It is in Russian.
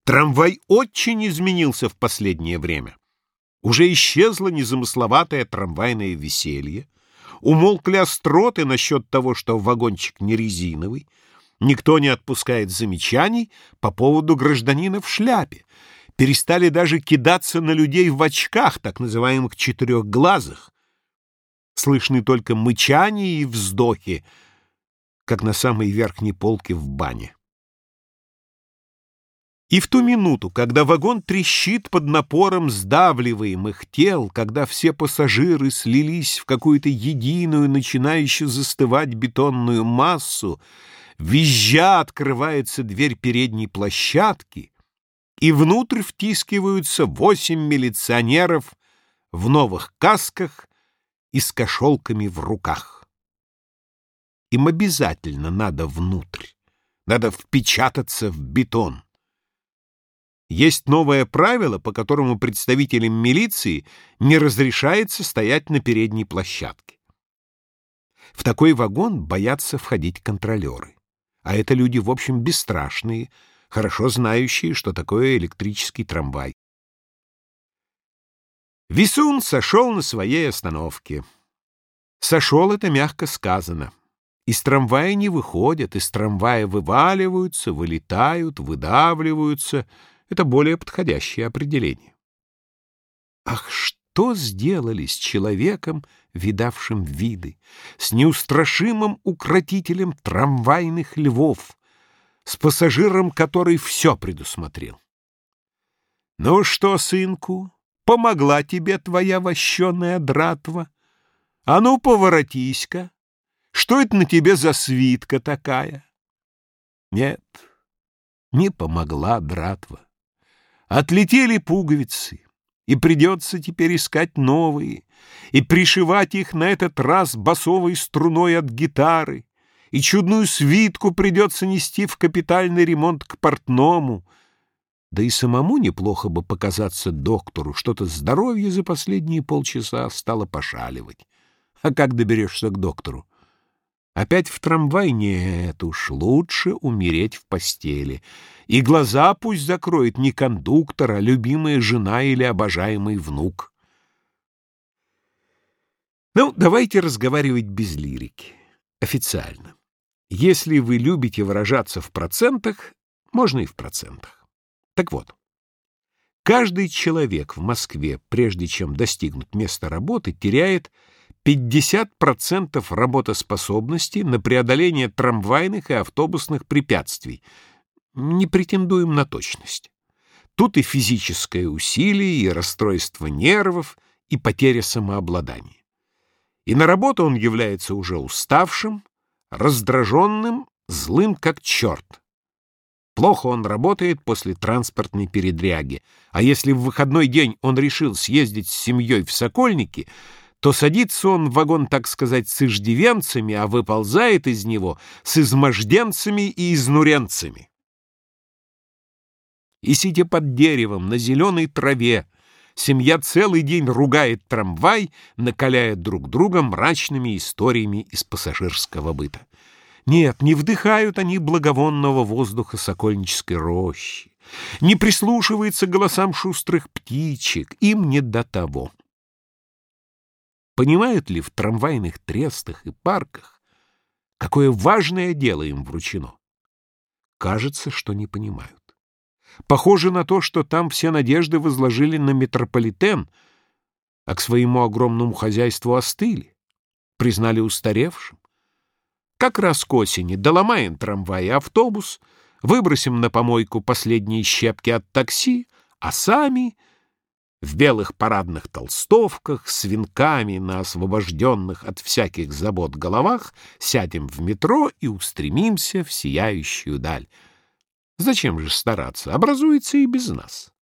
Трамвай очень изменился в последнее время. Уже исчезло незамысловатое трамвайное веселье, умолкли остроты насчет того, что вагончик не резиновый, никто не отпускает замечаний по поводу гражданина в шляпе, перестали даже кидаться на людей в очках, так называемых четырехглазых. Слышны только мычания и вздохи, как на самой верхней полке в бане. И в ту минуту, когда вагон трещит под напором сдавливаемых тел, когда все пассажиры слились в какую-то единую, начинающую застывать бетонную массу, визжа открывается дверь передней площадки, и внутрь втискиваются 8 милиционеров в новых касках и с кошелками в руках. Им обязательно надо внутрь, надо впечататься в бетон. Есть новое правило, по которому представителям милиции не разрешается стоять на передней площадке. В такой вагон боятся входить контролеры. А это люди, в общем, бесстрашные, хорошо знающие, что такое электрический трамвай. Висун сошел на своей остановке. Сошел — это мягко сказано. Из трамвая не выходят, из трамвая вываливаются, вылетают, выдавливаются. Это более подходящее определение. Ах, что сделали с человеком, видавшим виды, с неустрашимым укротителем трамвайных львов, с пассажиром, который все предусмотрел? Ну что, сынку, помогла тебе твоя вощеная дратва? А ну, поворотись-ка! Что это на тебе за свитка такая? Нет, не помогла дратва. Отлетели пуговицы, и придется теперь искать новые, и пришивать их на этот раз басовой струной от гитары, и чудную свитку придется нести в капитальный ремонт к портному. Да и самому неплохо бы показаться доктору, что-то здоровье за последние полчаса стало пошаливать. А как доберешься к доктору? Опять в трамвай? Нет уж, лучше умереть в постели. И глаза пусть закроет не кондуктор, а любимая жена или обожаемый внук. Ну, давайте разговаривать без лирики, официально. Если вы любите выражаться в процентах, можно и в процентах. Так вот, каждый человек в Москве, прежде чем достигнуть места работы, теряет 50% работоспособности на преодоление трамвайных и автобусных препятствий. Не претендуем на точность. Тут и физическое усилие, и расстройство нервов, и потеря самообладания. И на работу он является уже уставшим, раздраженным, злым как черт. Плохо он работает после транспортной передряги, а если в выходной день он решил съездить с семьей в Сокольники, то садится он в вагон, так сказать, с иждивенцами, а выползает из него с изможденцами и изнуренцами. И, сидя под деревом на зеленой траве, семья целый день ругает трамвай, накаляя друг друга мрачными историями из пассажирского быта. Нет, не вдыхают они благовонного воздуха сокольнической рощи, не прислушиваются к голосам шустрых птичек, им не до того. Понимают ли в трамвайных трестах и парках, какое важное дело им вручено? Кажется, что не понимают. Похоже на то, что там все надежды возложили на метрополитен, а к своему огромному хозяйству остыли, признали устаревшим. Как раз к осени доломаем трамвай и автобус, выбросим на помойку последние щепки от такси, а сами в белых парадных толстовках, с венками на освобожденных от всяких забот головах, сядем в метро и устремимся в сияющую даль. Зачем же стараться? Образуется и без нас.